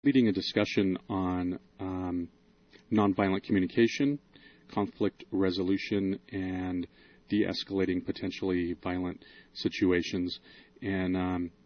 leading a discussion on nonviolent communication, conflict resolution, and de-escalating potentially violent situations, and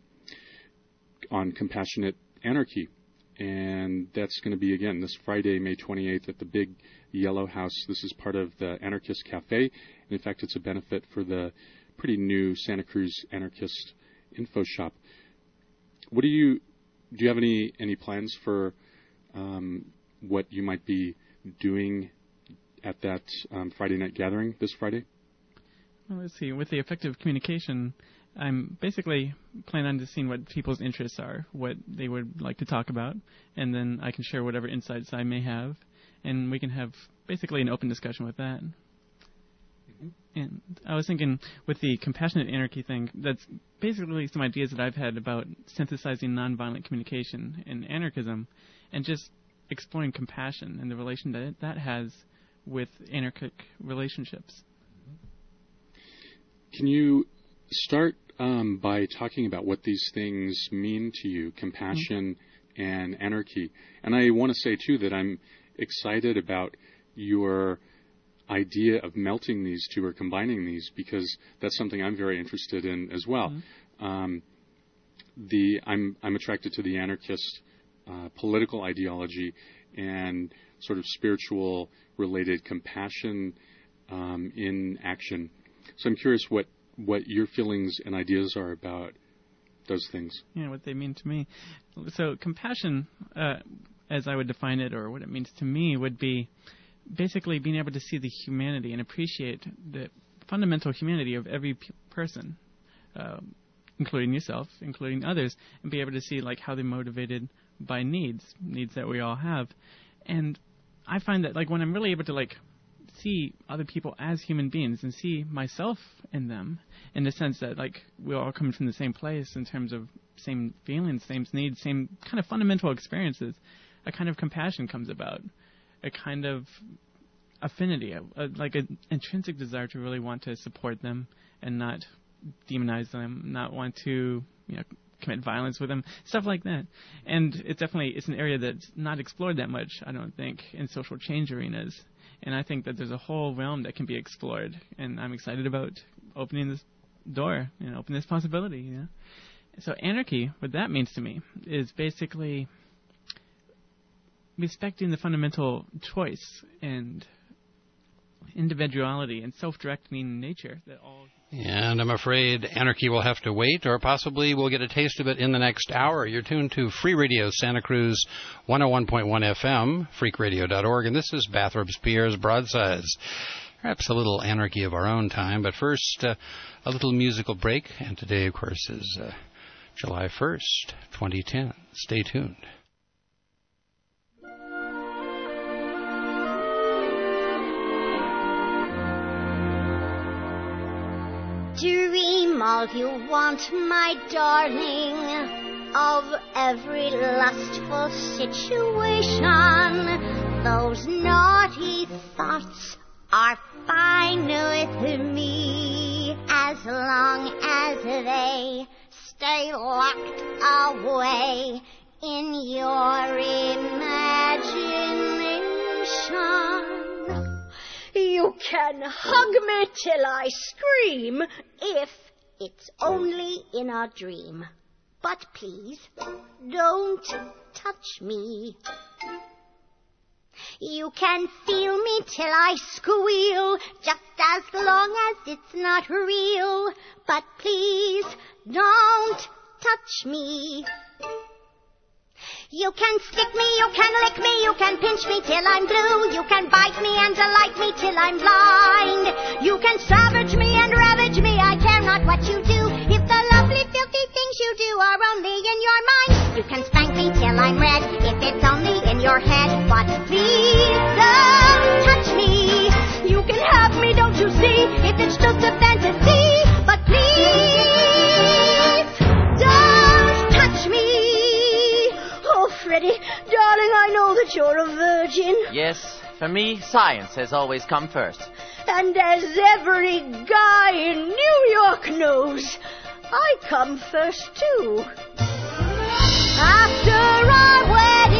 on compassionate anarchy. And that's going to be, again, this Friday, May 28th at the Big Yellow House. This is part of the Anarchist Cafe. And in fact, it's a benefit for the pretty new Santa Cruz Anarchist Info Shop. Do you have any plans for what you might be doing at that Friday night gathering this Friday? Well, let's see. With the effective communication, I'm basically planning on just seeing what people's interests are, what they would like to talk about, and then I can share whatever insights I may have, and we can have basically an open discussion with that. Mm-hmm. And I was thinking with the compassionate anarchy thing, that's basically some ideas that I've had about synthesizing nonviolent communication and anarchism, and just exploring compassion and the relation that that has with anarchic relationships. Can you start by talking about what these things mean to you, compassion and anarchy? And I want to say, too, that I'm excited about your idea of melting these two or combining these, because that's something I'm very interested in as well. I'm attracted to the anarchist political ideology and sort of spiritual related compassion in action. So I'm curious what your feelings and ideas are about those things. Yeah, what they mean to me. So compassion, as I would define it, or what it means to me, would be basically being able to see the humanity and appreciate the fundamental humanity of every person, including yourself, including others, and be able to see like how they're motivated by needs that we all have. And I find that like when I'm really able to like see other people as human beings and see myself in them, in the sense that like we're all coming from the same place in terms of same feelings, same needs, same kind of fundamental experiences, a kind of compassion comes about, a kind of affinity, like an intrinsic desire to really want to support them and not demonize them, not want to commit violence with them, stuff like that. And it's an area that's not explored that much, I don't think, in social change arenas. And I think that there's a whole realm that can be explored, and I'm excited about opening this door and opening this possibility. So anarchy, what that means to me, is basically respecting the fundamental choice and individuality and self-directing nature that all. And I'm afraid anarchy will have to wait, or possibly we'll get a taste of it in the next hour. You're tuned to Free Radio Santa Cruz 101.1 FM, freakradio.org, and this is Bathrobe's Pierre's Broadsides. Perhaps a little anarchy of our own time, but first, a little musical break, and today, of course, is July 1st, 2010. Stay tuned. Dream all you want, my darling, of every lustful situation. Those naughty thoughts are fine with me, as long as they stay locked away in your imagination. You can hug me till I scream, if it's only in a dream. But please, don't touch me. You can feel me till I squeal, just as long as it's not real. But please, don't touch me. You can stick me, you can lick me, you can pinch me till I'm blue. You can bite me and delight me till I'm blind. You can savage me and ravage me, I care not what you do. If the lovely filthy things you do are only in your mind. You can spank me till I'm red, if it's only in your head. But please don't touch me. You can have me, don't you see, if it's just a fantasy. But please don't touch me. Freddie, darling, I know that you're a virgin. Yes, for me, science has always come first. And as every guy in New York knows, I come first, too. After our wedding,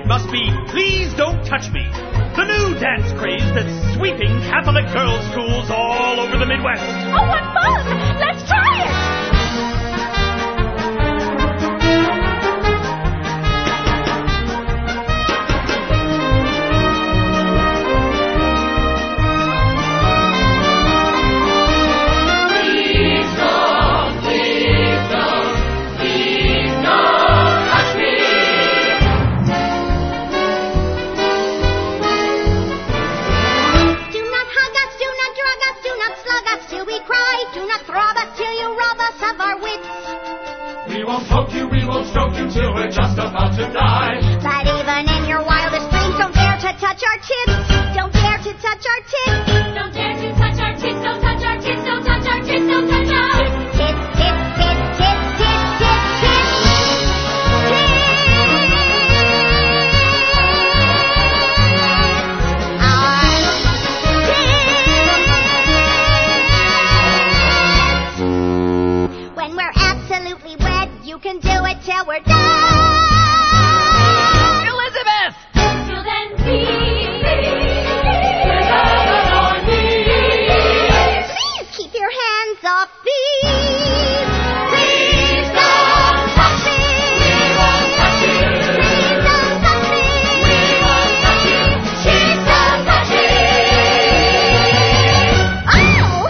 It must be Please Don't Touch Me, the new dance craze that's sweeping Catholic girls' schools all over the Midwest. Oh, what fun! Let's try it! We won't stroke you till we're just about to die. But even in your wildest dreams, don't dare to touch our tits. Don't dare to touch our tits. Don't dare to touch our tits. Don't touch our tits. Don't touch our tits. Don't touch our tits. Tits, tits, tits, tits, tits, tits, tits. When we're absolutely wed, you can do it till we're done. Elizabeth! So then Please keep your hands off these. Please don't touch me. We won't touch you. Please don't touch me. We won't touch you. Please don't touch me. Oh!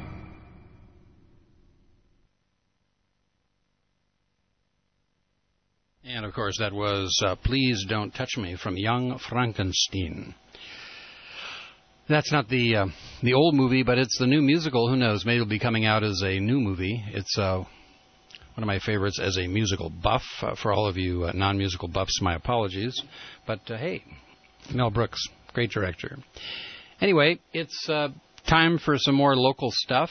And, of course, that was Please Don't Touch Me from Young Frankenstein. That's not the old movie, but it's the new musical. Who knows? Maybe it'll be coming out as a new movie. It's one of my favorites as a musical buff. For all of you non-musical buffs, my apologies. But, hey, Mel Brooks, great director. Anyway, it's time for some more local stuff.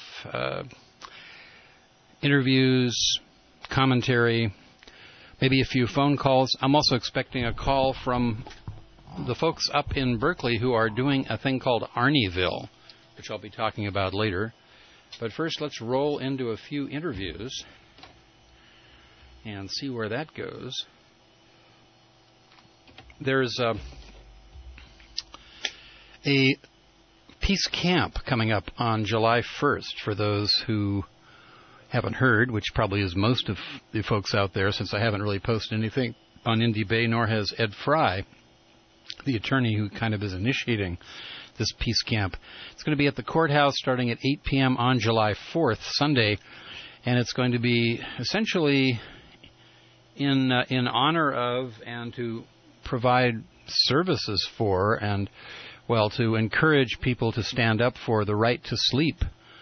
Interviews, commentary, maybe a few phone calls. I'm also expecting a call from the folks up in Berkeley who are doing a thing called Arnieville, which I'll be talking about later. But first, let's roll into a few interviews and see where that goes. There's a peace camp coming up on July 1st for those who haven't heard, which probably is most of the folks out there, since I haven't really posted anything on Indie Bay, nor has Ed Fry, the attorney who kind of is initiating this peace camp. It's going to be at the courthouse starting at 8 p.m. on July 4th, Sunday, and it's going to be essentially in honor of and to provide services for and, well, to encourage people to stand up for the right to sleep.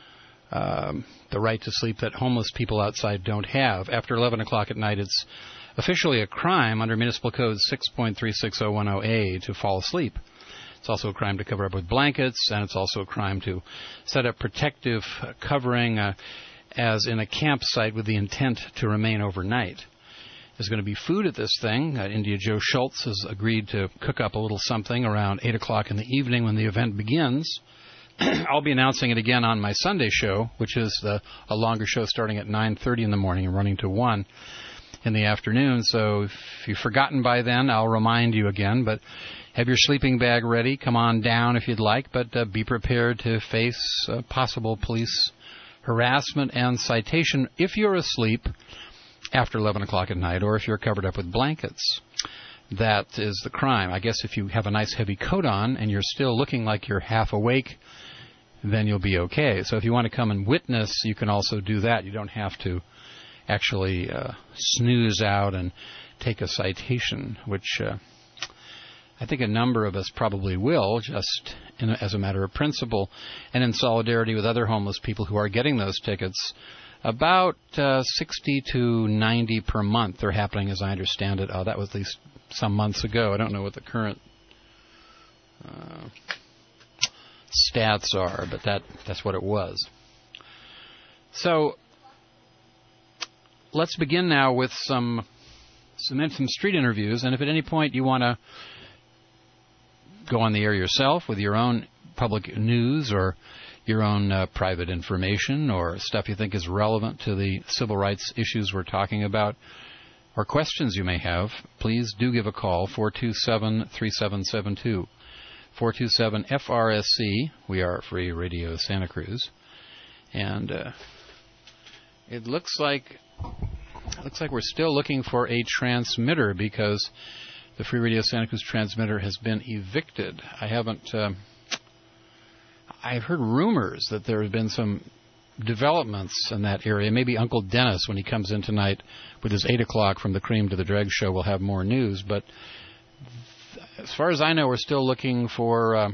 The right to sleep that homeless people outside don't have. After 11 o'clock at night, it's officially a crime under Municipal Code 6.36010A to fall asleep. It's also a crime to cover up with blankets, and it's also a crime to set up protective covering as in a campsite with the intent to remain overnight. There's going to be food at this thing. India Joe Schultz has agreed to cook up a little something around 8 o'clock in the evening when the event begins. I'll be announcing it again on my Sunday show, which is a longer show starting at 9:30 in the morning and running to 1 in the afternoon. So if you've forgotten by then, I'll remind you again. But have your sleeping bag ready. Come on down if you'd like, but be prepared to face possible police harassment and citation if you're asleep after 11 o'clock at night or if you're covered up with blankets. That is the crime. I guess if you have a nice heavy coat on and you're still looking like you're half awake, then you'll be okay. So if you want to come and witness, you can also do that. You don't have to actually snooze out and take a citation, which I think a number of us probably will, just as a matter of principle, and in solidarity with other homeless people who are getting those tickets. About 60 to 90 per month they're happening, as I understand it. That was at least some months ago. I don't know what the current stats are, but that's what it was. So let's begin now with some street interviews, and if at any point you want to go on the air yourself with your own public news or your own private information or stuff you think is relevant to the civil rights issues we're talking about, or questions you may have, please do give a call, 427-3772. 427-FRSC. We are Free Radio Santa Cruz. And it looks like we're still looking for a transmitter because the Free Radio Santa Cruz transmitter has been evicted. I've heard rumors that there have been some developments in that area. Maybe Uncle Dennis, when he comes in tonight with his 8 o'clock from the Cream to the Dreg show, will have more news. But as far as I know, we're still looking for a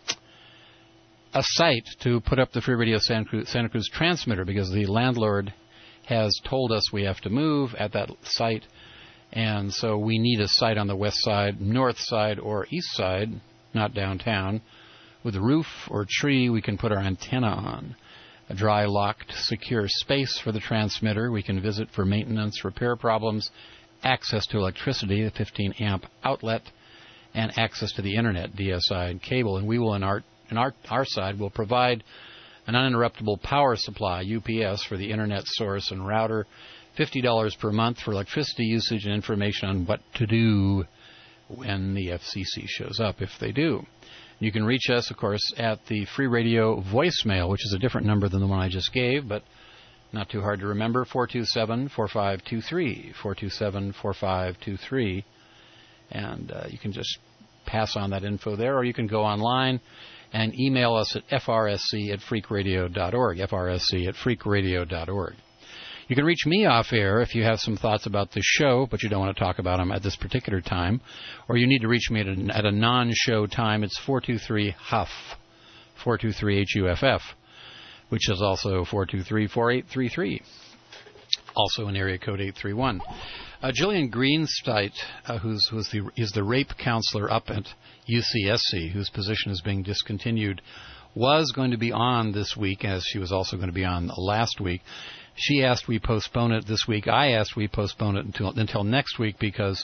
site to put up the Free Radio Santa Cruz transmitter because the landlord has told us we have to move at that site. And so we need a site on the west side, north side, or east side, not downtown, with a roof or tree we can put our antenna on. A dry, locked, secure space for the transmitter we can visit for maintenance, repair problems, access to electricity, a 15-amp outlet, and access to the Internet, DSI, and cable. And we will, on our side, will provide an uninterruptible power supply, UPS, for the Internet source and router, $50 per month for electricity usage, and information on what to do when the FCC shows up, if they do. You can reach us, of course, at the Free Radio voicemail, which is a different number than the one I just gave, but not too hard to remember, 427-4523, 427-4523. And you can just pass on that info there, or you can go online and email us at frsc@freakradio.org, frsc@freakradio.org. You can reach me off air if you have some thoughts about the show, but you don't want to talk about them at this particular time, or you need to reach me at a non-show time. It's 423-HUFF, 423-HUFF, which is also 423-4833, also in area code 831. Jillian Greensteit, who is the rape counselor up at UCSC, whose position is being discontinued, was going to be on this week, as she was also going to be on last week. She asked we postpone it this week. I asked we postpone it until next week because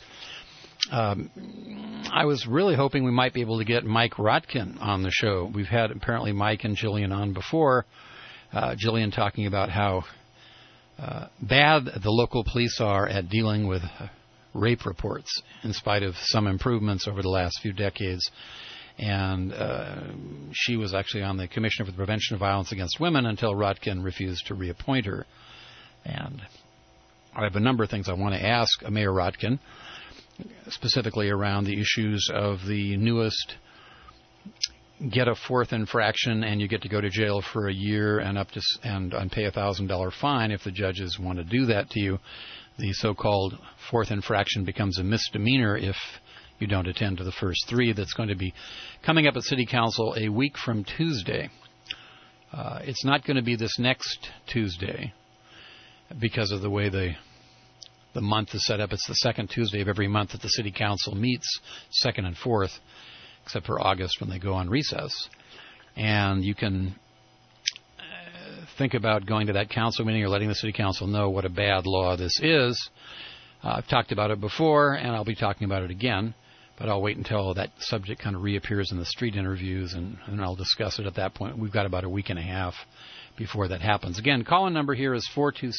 I was really hoping we might be able to get Mike Rotkin on the show. We've had apparently Mike and Jillian on before. Jillian talking about how bad the local police are at dealing with rape reports in spite of some improvements over the last few decades. And she was actually on the Commissioner for the Prevention of Violence Against Women until Rotkin refused to reappoint her. And I have a number of things I want to ask Mayor Rotkin, specifically around the issues of the newest get a fourth infraction and you get to go to jail for a year and pay a $1,000 fine if the judges want to do that to you. The so-called fourth infraction becomes a misdemeanor if you don't attend to the first three. That's going to be coming up at City Council a week from Tuesday. It's not going to be this next Tuesday because of the way the month is set up. It's the second Tuesday of every month that the City Council meets, second and fourth, except for August when they go on recess. And you can think about going to that council meeting or letting the City Council know what a bad law this is. I've talked about it before, and I'll be talking about it again. But I'll wait until that subject kind of reappears in the street interviews, and I'll discuss it at that point. We've got about a week and a half before that happens. Again, call-in number here is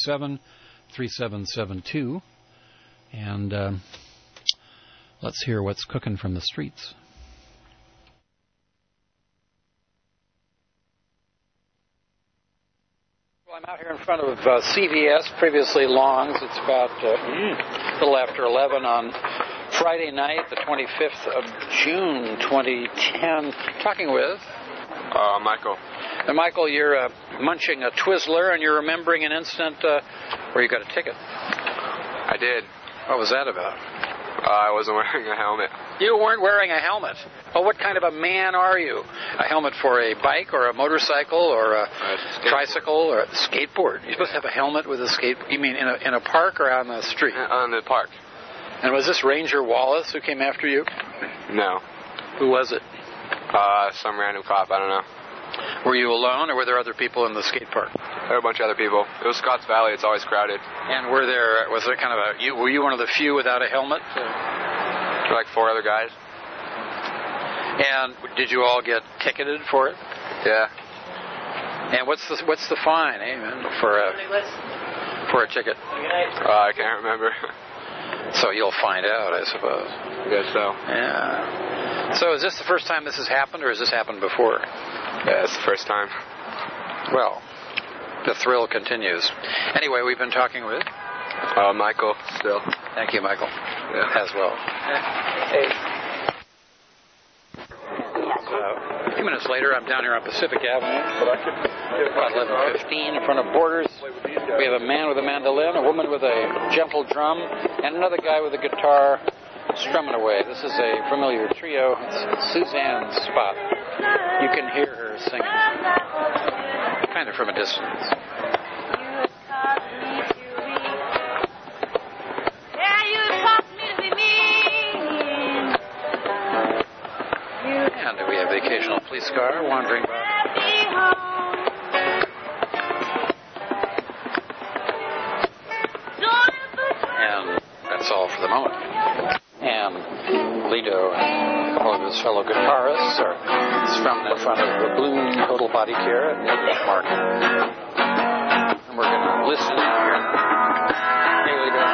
427-3772. And let's hear what's cooking from the streets. Well, I'm out here in front of CVS, previously Long's. It's about a little after 11 on Friday night, the 25th of June, 2010. Talking with? Michael. And Michael, you're munching a Twizzler, and you're remembering an incident where you got a ticket. I did. What was that about? I wasn't wearing a helmet. You weren't wearing a helmet? Well, what kind of a man are you? A helmet for a bike or a motorcycle or a tricycle or a skateboard? You're supposed to have a helmet with a skateboard? You mean in a park or on the street? On the park. And was this Ranger Wallace who came after you? No. Who was it? Some random cop, I don't know. Were you alone, or were there other people in the skate park? There were a bunch of other people. It was Scotts Valley. It's always crowded. And was there kind of were you one of the few without a helmet? There were like 4 other guys. And did you all get ticketed for it? Yeah. And what's the fine, man, for a ticket? I can't remember. So you'll find out, I suppose. I guess so. Yeah. So is this the first time this has happened, or has this happened before? Yeah, it's the first time. Well, the thrill continues. Anyway, we've been talking with... Michael, still. Thank you, Michael. Yeah. As well. Hey. A few minutes later, I'm down here on Pacific Avenue. About 11:15 in front of Borders. We have a man with a mandolin, a woman with a gentle drum, and another guy with a guitar strumming away. This is a familiar trio. It's Suzanne Spot. You can hear her singing, kind of from a distance. And we have the occasional police car wandering by. And that's all for the moment. And Lito and a couple of his fellow guitarists are strummed in front of the Blue Total Body Care at the market. And we're going to listen here. Hey, Lito.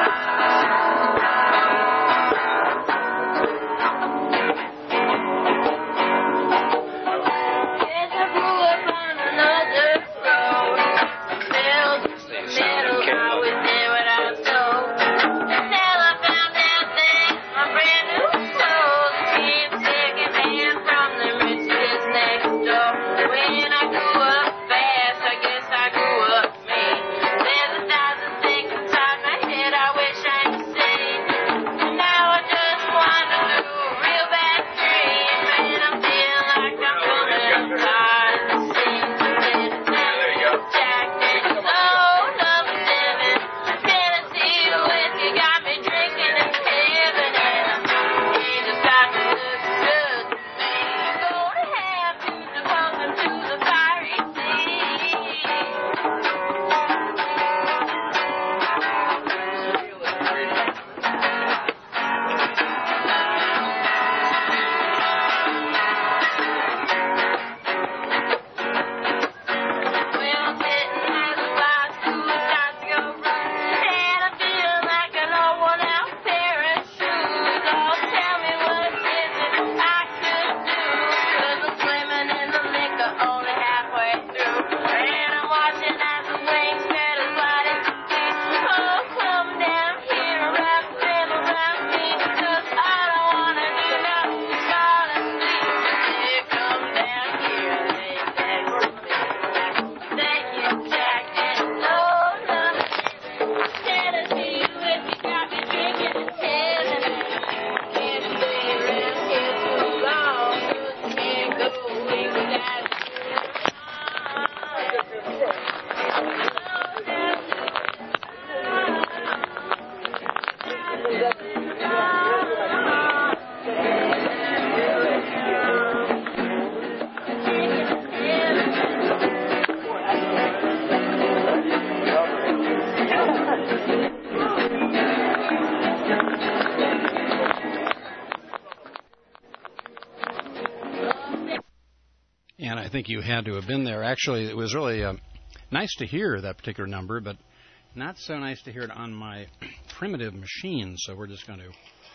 I think you had to have been there. Actually, it was really nice to hear that particular number, but not so nice to hear it on my primitive machine. So we're just going to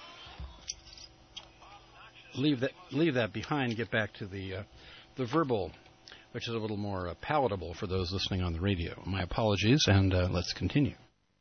leave that behind and get back to the verbal, which is a little more palatable for those listening on the radio. My apologies, and let's continue.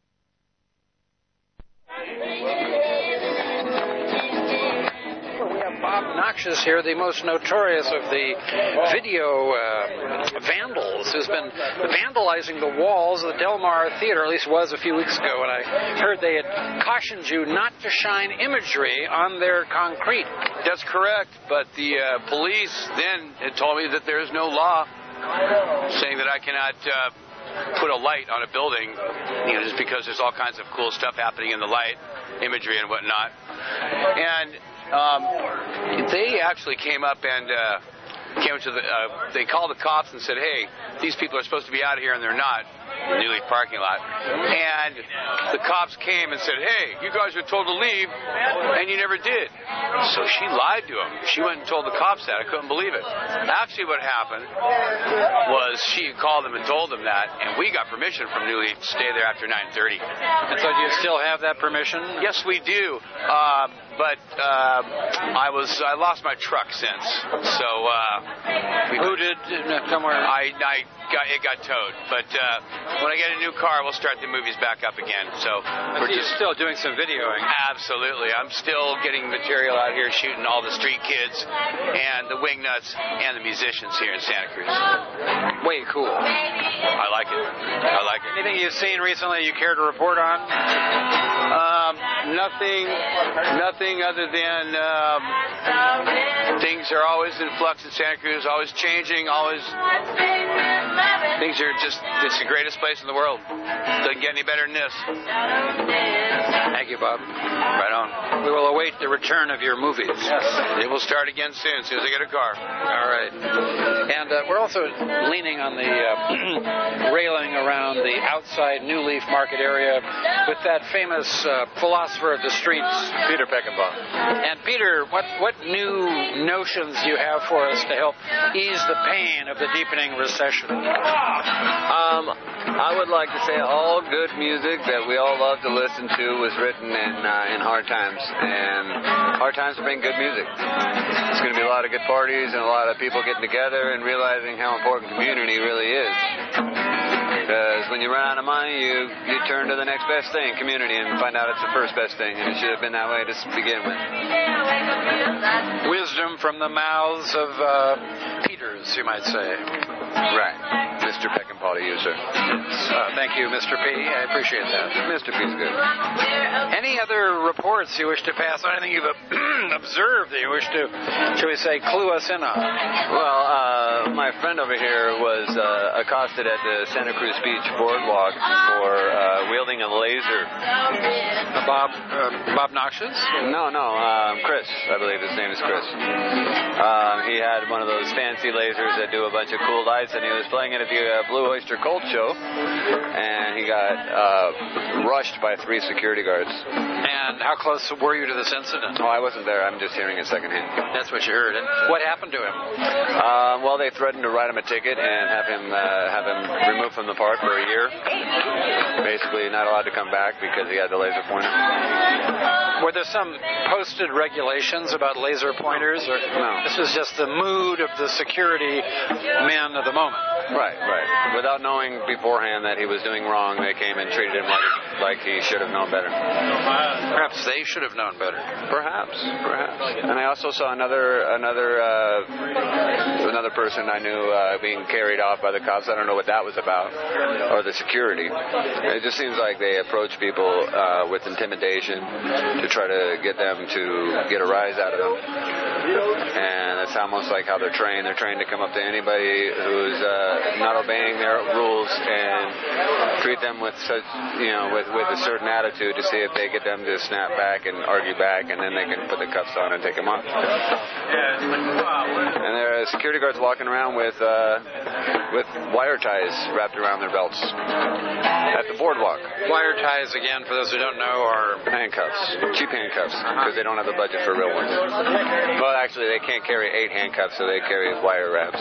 Bob Noxious here, the most notorious of the video vandals, who's been vandalizing the walls of the Del Mar Theater, at least was a few weeks ago, and I heard they had cautioned you not to shine imagery on their concrete. That's correct, but the police then had told me that there is no law saying that I cannot put a light on a building, just because there's all kinds of cool stuff happening in the light, imagery and whatnot. And they actually came up and came to they called the cops and said, hey, these people are supposed to be out of here and they're not. New Leaf parking lot. And the cops came and said, hey, you guys were told to leave, and you never did. So she lied to them. She went and told the cops that. I couldn't believe it. Actually, what happened was she called them and told them that, and we got permission from New Leaf to stay there after 9:30. And so do you still have that permission? Yes, we do. But I lost my truck since. So who did? Somewhere. It got towed. But when I get a new car, we'll start the movies back up again. So we're just still doing some videoing. Absolutely, I'm still getting material out here, shooting all the street kids and the Wingnuts and the musicians here in Santa Cruz. Way cool. I like it. Anything you've seen recently you care to report on? Nothing other than things are always in flux in Santa Cruz, always changing, things are it's the greatest place in the world. Doesn't get any better than this. Thank you, Bob. Right on. We will await the return of your movies. Yes. It will start again soon as I get a car. All right. And we're also leaning on the railing around the outside New Leaf Market area with that famous philosopher of the streets, Peter Peckinpah. And Peter, what new notions do you have for us to help ease the pain of the deepening recession? I would like to say all good music that we all love to listen to was written in hard times, and hard times bring good music. It's going to be a lot of good parties and a lot of people getting together and realizing how important community really is. Because when you run out of money, you turn to the next best thing, community, and find out it's the first best thing, and it should have been that way to begin with. Wisdom from the mouths of Peters, you might say. Right. Mr. Peckinpah to you, sir. Thank you, Mr. P. I appreciate that. Mr. P's good. Any other reports you wish to pass on? Anything you've observed that you wish to, shall we say, clue us in on? Well, my friend over here was accosted at the Santa Cruz Beach boardwalk for wielding a laser. Bob Noxious? No, Chris. I believe his name is Chris. He had one of those fancy lasers that do a bunch of cool lights, and he was playing it at the Blue Oyster Cult show, and he got rushed by 3 security guards. And how close were you to this incident? Oh, I wasn't there. I'm just hearing it secondhand. That's what you heard. And what happened to him? Well, they threatened to write him a ticket and have him removed from the park for a year. Basically, not allowed to come back because he had the laser pointer. Were there some posted regulations about laser pointers? Or no. This was just the mood of the security men of the moment. Right. Without knowing beforehand that he was doing wrong, they came and treated him like he should have known better. Perhaps they should have known better. Perhaps. And I also saw another person I knew being carried off by the cops. I don't know what that was about, or the security. It just seems like they approach people with intimidation to try to get them to get a rise out of them. And it's almost like how they're trained. They're trained to come up to anybody who's not obeying their rules and treat them with such, with a certain attitude to see if they get them to snap back and argue back, and then they can put the cuffs on and take them off. And there are security guards walking around with wire ties wrapped around their belts at the boardwalk. Wire ties, again, for those who don't know, are handcuffs, cheap handcuffs, because they don't have the budget for real ones. Well, actually, they can't carry 8 handcuffs, so they carry wire wraps.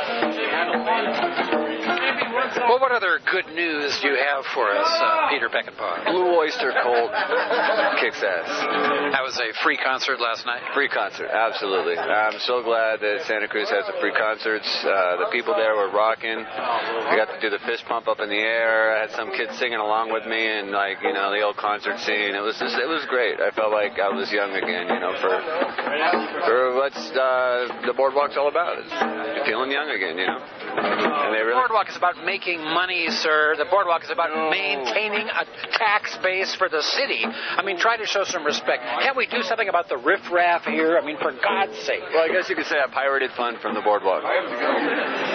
Well, what other good news do you have for us, Peter Peckinpah? Blue Oyster Cult kicks ass. That was a free concert last night? Free concert, absolutely. I'm so glad that Santa Cruz has the free concerts. The people there were rocking. I got to do the fist pump up in the air. I had some kids singing along with me, and the old concert scene. It was great. I felt like I was young again, for what's the boardwalk's all about. It's feeling young again, And the boardwalk is about making money, sir. The boardwalk is about maintaining a tax base for the city. Try to show some respect. Can't we do something about the riffraff here? For God's sake. Well, I guess you could say a pirated fund from the boardwalk.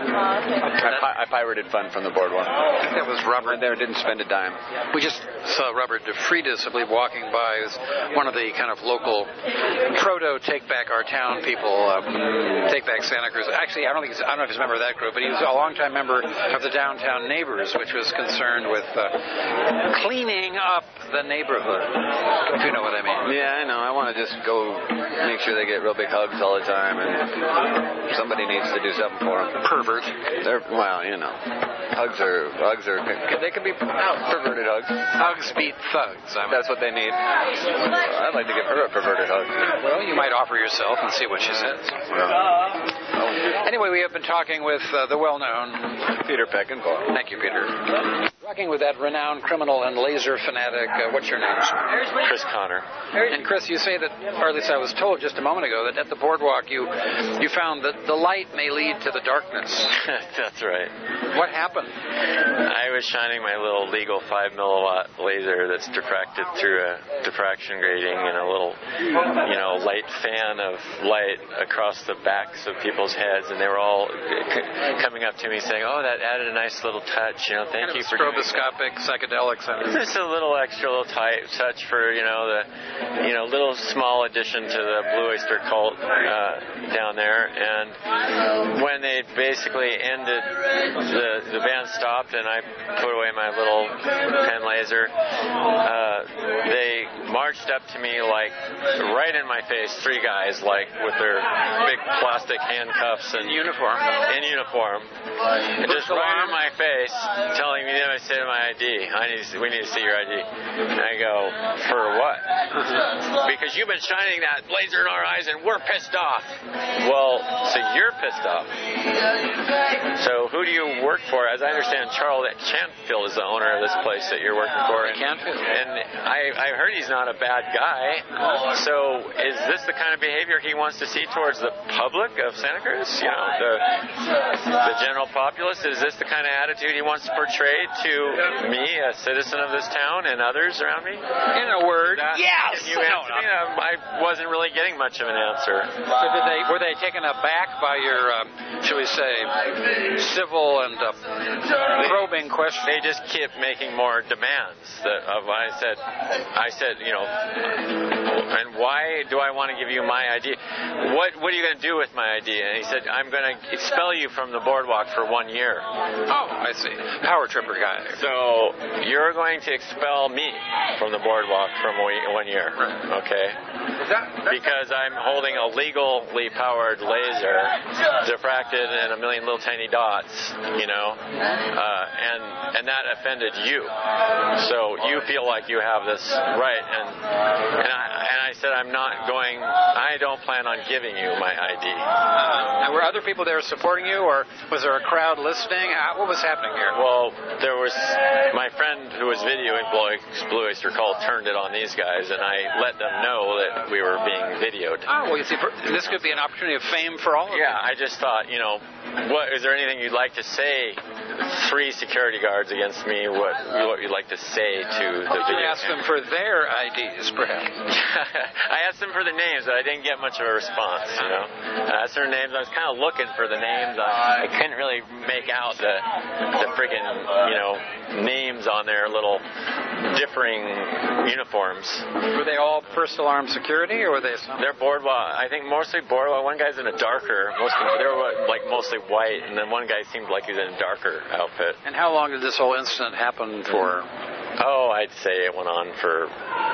I pirated fun from the boardwalk. I think that was Robert. There, didn't spend a dime. We just saw Robert DeFreitas, I believe, walking by as one of the kind of local proto Take Back Our Town people, Take Back Santa Cruz. Actually, I don't know if he's a member of that group, but he was a longtime member of the Downtown Neighbors, which was concerned with cleaning up the neighborhood, if you know what I mean. Yeah, I know. I want to just go make sure they get real big hugs all the time, and somebody needs to do something for them. Pervert. Well, you know, hugs are they can be perverted hugs. Hugs beat thugs. That's what they need. I'd like to give her a perverted hug. Well, you might offer yourself and see what she says. Anyway, we have been talking with the well-known Peter Peckinpah. Thank you, Peter. Talking with that renowned criminal and laser fanatic. What's your name, sir? Chris Connor. And Chris, you say that, or at least I was told just a moment ago, that at the boardwalk you found that the light may lead to the darkness. That's right. What happened? I was shining my little legal 5 milliwatt laser that's diffracted through a diffraction grating and a little, light fan of light across the backs of people's heads, and they were all coming up to me saying, "Oh, that added a nice little touch. Thank you for stroboscopic psychedelics." Just a little extra little touch for the little small addition to the Blue Oyster cult down there. And when they basically ended, the band stopped, and I put away my little pen laser. They marched up to me right in my face, 3 guys with their big plastic handcuffs and uniform, and just right in my face, telling me that I said my ID. We need to see your ID. And I go, for what? Because you've been shining that laser in our eyes and we're pissed off. Well, so you're pissed off. So who do you work for? As I understand, Charles Chantfield is the owner of this place that you're working for. And I heard he's not a bad guy. So is this the kind of behavior he wants to see towards the public of Santa Cruz? The general populace? Is this the kind of attitude he wants to portray to me, a citizen of this town, and others around me? In a word, yes! You answered me. I wasn't really getting much of an answer. So were they taken aback by your, shall we say, civil and probing questions? They just kept making more demands. I said, and why do I want to give you my ID? What are you going to do with my ID? And he said, I'm going to expel you from the boardwalk for 1 year. Oh, I see. Power tripper guy. So you're going to expel me from the boardwalk for 1 year, okay? Because I'm holding a legally powered laser, diffracted in a million little tiny dots, and that offended you. So you feel like you have this right, and I said I don't plan on giving you my ID. And were other people there supporting you, or was there a crowd listening? What was happening here? Well, there was my friend who was videoing Blue Oyster Cult turned it on these guys, and I let them know that we were being videoed. Oh, well, you see, this could be an opportunity of fame for all of you. Yeah, I just thought, is there anything you'd like to say? 3 security guards against me. What you'd like to say to the video? You asked them for their IDs, perhaps. I asked them for the names, but I didn't get much of a response. I asked their names. I was kind of looking for the names. I couldn't really make out the friggin' names on their little differing uniforms. Were they all personal armed security, or were they? They're boardwalk. I think mostly boardwalk. One guy's in a darker. They were mostly white, and then one guy seemed like he was in a darker outfit. And how long did this whole incident happen for? Oh, I'd say it went on for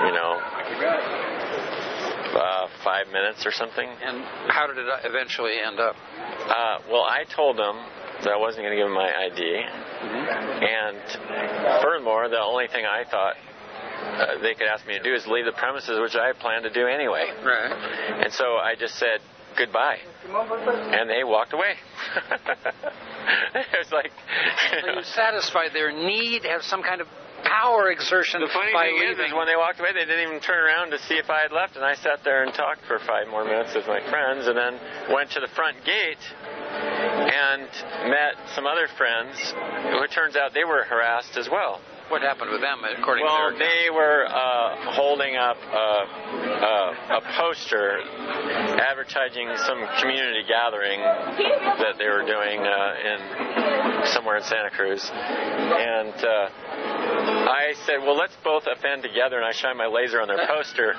5 minutes or something. And how did it eventually end up? Well, I told them that I wasn't going to give them my ID. Mm-hmm. And furthermore, the only thing I thought they could ask me to do is leave the premises, which I had planned to do anyway. Right. And so I just said goodbye. And they walked away. It was like... So you satisfied their need, have some kind of power exertion. The funny thing is when they walked away, they didn't even turn around to see if I had left, and I sat there and talked for 5 more minutes with my friends, and then went to the front gate and met some other friends who, it turns out, they were harassed as well. What happened with them, according to their account? They were holding up a poster advertising some community gathering that they were doing somewhere in Santa Cruz. And I said, well, let's both offend together, and I shine my laser on their poster.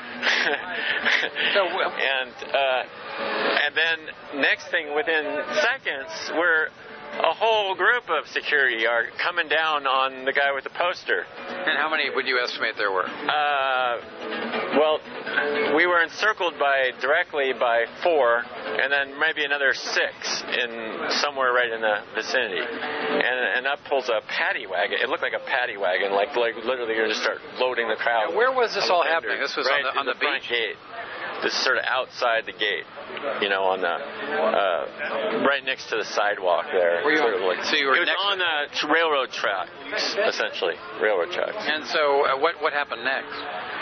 And then next thing, within seconds, we're a whole group of security are coming down on the guy with the poster. And how many would you estimate there were? Well, we were encircled directly by 4, and then maybe another 6 somewhere right in the vicinity. And up pulls a paddy wagon. It looked like a paddy wagon, like literally you're going to start loading the crowd. Now, where was this all happening? This was right on the front beach? Gate. This is sort of outside the gate, on the right next to the sidewalk there. So you were it was on the railroad tracks, essentially, railroad tracks. And so, what happened next?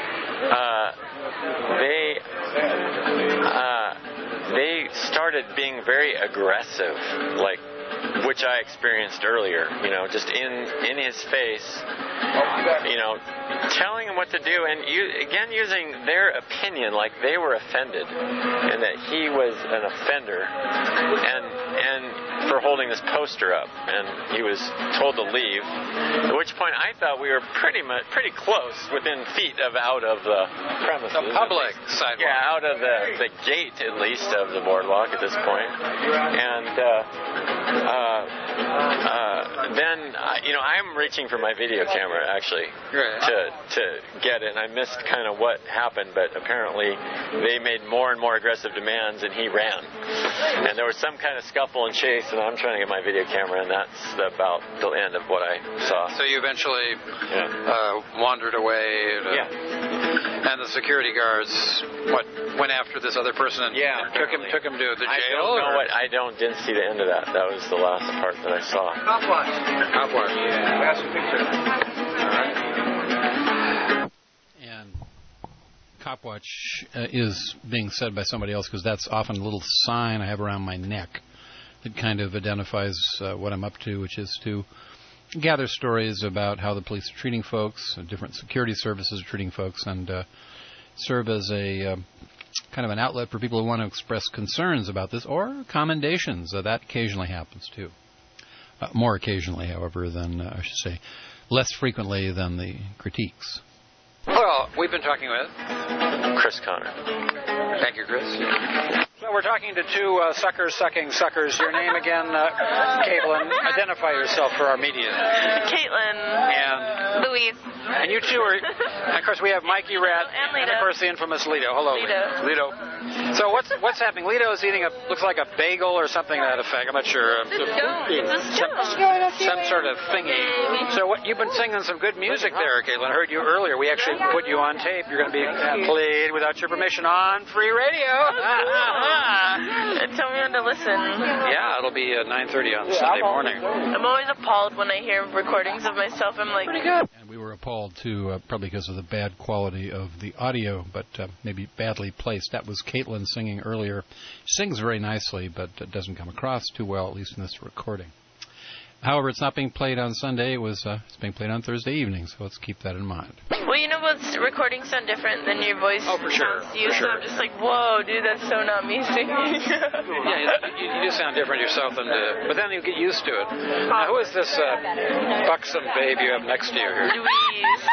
They started being very aggressive, which I experienced earlier. Just in his face. Telling him what to do, and using their opinion, like they were offended, and that he was an offender, and for holding this poster up, and he was told to leave. At which point, I thought we were pretty close, within feet out of the premises, the public sidewalk. Yeah, out of the gate at least of the boardwalk at this point, and then I'm reaching for my video camera actually to get it, and I missed kind of what happened, but apparently they made more and more aggressive demands, and he ran, and there was some kind of scuffle and chase, and I'm trying to get my video camera, and that's about the end of what I saw. So you eventually wandered away, and the security guards went after this other person and took him to the jail? I didn't see the end of that. That was the last part that I saw. Copwatch. And Copwatch is being said by somebody else, because that's often a little sign I have around my neck that kind of identifies what I'm up to, which is to gather stories about how the police are treating folks, different security services are treating folks, and serve as a kind of an outlet for people who want to express concerns about this, or commendations. That occasionally happens, too. More occasionally, however, than, I should say, less frequently than the critiques. Well, we've been talking with Chris Connor. Thank you, Chris. So we're talking to two sucking suckers. Your name again, Caitlin. Identify yourself for our media. Caitlin. And Louise. And you two are, and of course we have Mikey Rat, and of course the infamous Lito. Hello, Lito. So what's happening? Lito is eating looks like a bagel or something to that effect. I'm not sure. Some sort of thingy. So you've been singing some good music there, Caitlin. I heard you earlier. We actually put you on tape. You're going to be played without your permission on free radio. Tell me when to listen. Yeah, it'll be 9:30 on Sunday morning. I'm always appalled when I hear recordings of myself. I'm like, pretty good. And we were appalled too, probably because of the bad quality of the audio, but maybe badly placed. That was Caitlin singing earlier. She sings very nicely, but it doesn't come across too well, at least in this recording. However, it's not being played on Sunday. It's being played on Thursday evening, so let's keep that in mind. Well, recordings sound different than your voice. Oh, for sure. So I'm just like, whoa, dude, that's so not me singing. You do sound different yourself, but then you get used to it. Now, who is this buxom babe you have next to you here? Louise.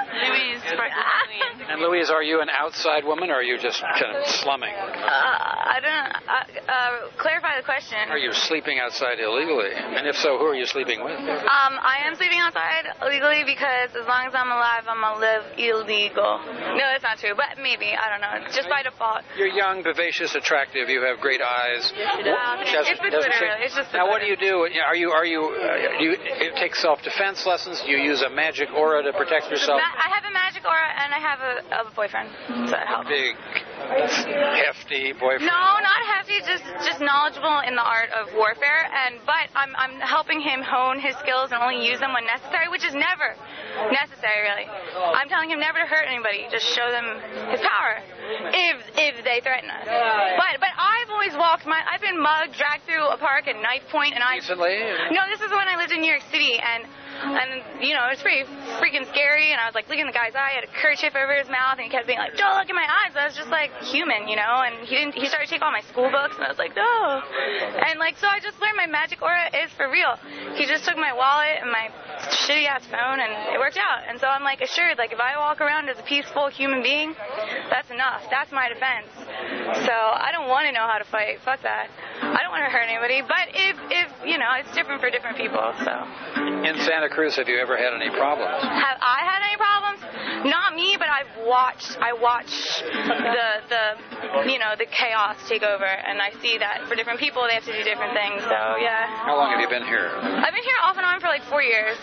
And Louise, are you an outside woman, or are you just kind of slumming? I don't. Clarify the question. Are you sleeping outside illegally? And if so, who are you sleeping with? I am sleeping outside illegally because as long as I'm alive, I'm gonna live illegal. No, that's not true, but maybe, I don't know. Just by default. You're young, vivacious, attractive. You have great eyes. It's the Twitter, really. It's just the now, what do you do? Do you take self-defense lessons? Do you use a magic aura to protect yourself? I have a magic aura, and I have a boyfriend, so that helps. Big, hefty boyfriend? No, not hefty, just knowledgeable in the art of warfare, but I'm helping him hone his skills and only use them when necessary, which is never necessary, really. I'm telling him never to hurt anybody, just show them his power, if they threaten us. But I've always I've been mugged, dragged through a park at knife point, and Recently? No, this is when I lived in New York City, and And, you know, it was pretty freaking scary, and I was, like, looking at the guy's eye, he had a kerchief over his mouth, and he kept being like, don't look in my eyes. I was just, like, human, you know, and he started to take all my school books, and I was like, no. And, like, so I just learned my magic aura is for real. He just took my wallet and my shitty-ass phone, and it worked out. And so I'm, like, assured, like, if I walk around as a peaceful human being, that's enough. That's my defense. So I don't want to know how to fight. Fuck that. I don't want to hurt anybody, but if you know, it's different for different people, so. In Santa Cruz, have you ever had any problems? Have I had any problems? Not me, but I watched the chaos take over, and I see that for different people, they have to do different things, so yeah. How long have you been here? I've been here off and on for like 4 years.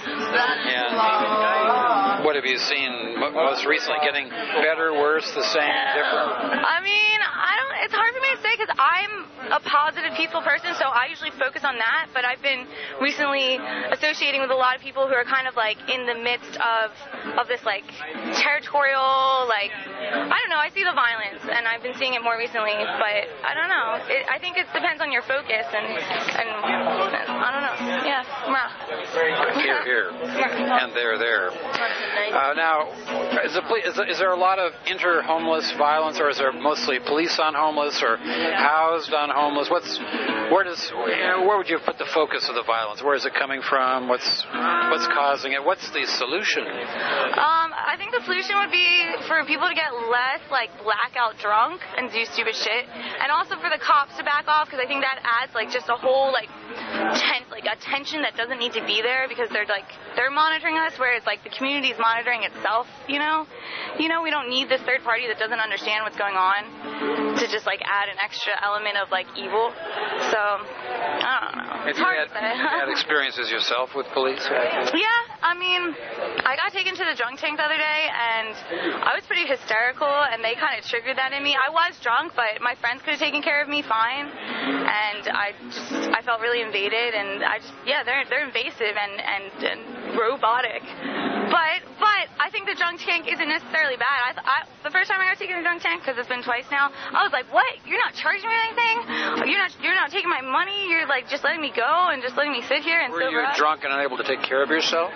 And what have you seen most recently? Getting better, worse, the same, different? I mean, it's hard for me to say because I'm a positive, peaceful person, so I usually focus on that, but I've been recently associating with a lot of people who are kind of like in the midst of this like territorial, like, I don't know, I see the violence, and I've been seeing it more recently, but I don't know. I think it depends on your focus, and I don't know. Yeah. Here. And there. Now, is there a lot of inter-homeless violence, or is there mostly police on homeless, or housed on homeless? Where would you put the focus of the violence? Where is it coming from? What's causing it? What's the solution? I think the solution would be for people to get less like blackout drunk and do stupid shit, and also for the cops to back off, because I think that adds like just a whole like tension that doesn't need to be there, because they're monitoring us, whereas like the community is monitoring itself. You know, we don't need this third party that doesn't understand what's going on to just like add an extra element of like evil. So I don't know. It's hard to say. Have you had experiences yourself with police? Yeah, I mean, I got taken to the drunk tank the other day, and I was pretty hysterical, and they kind of triggered that in me. I was drunk, but my friends could have taken care of me fine, and I felt really invaded, and they're invasive and robotic. But I think the drunk tank isn't necessarily bad. The first time I got taken to the drunk tank, because it's been twice now, I was like, what? You're not charging me anything? You're not taking my money? You're like just letting me go and just letting me sit here and sober up? Were you drunk and unable to take care of yourself?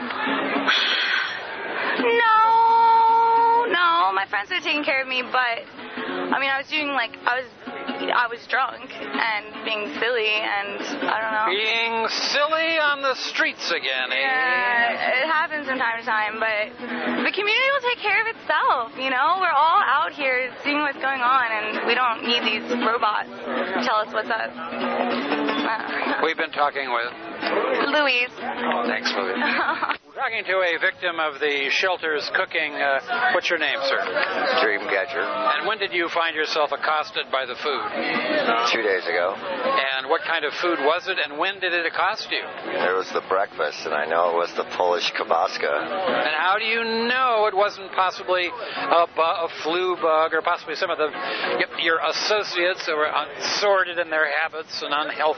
No, my friends were taking care of me, but I mean, I was drunk and being silly, and I don't know. Being silly on the streets again, eh? Yeah, it happens from time to time, but the community will take care of itself, you know? We're all out here seeing what's going on, and we don't need these robots to tell us what's up. We've been talking with Louise. Thanks, Louise. We're talking to a victim of the shelter's cooking. What's your name, sir? Dreamcatcher. And when did you find yourself accosted by the food? 2 days ago. And what kind of food was it, and when did it accost you? It was the breakfast, and I know it was the Polish kiełbaska. And how do you know it wasn't possibly a flu bug, or possibly some of your associates that were sordid in their habits and unhealthy?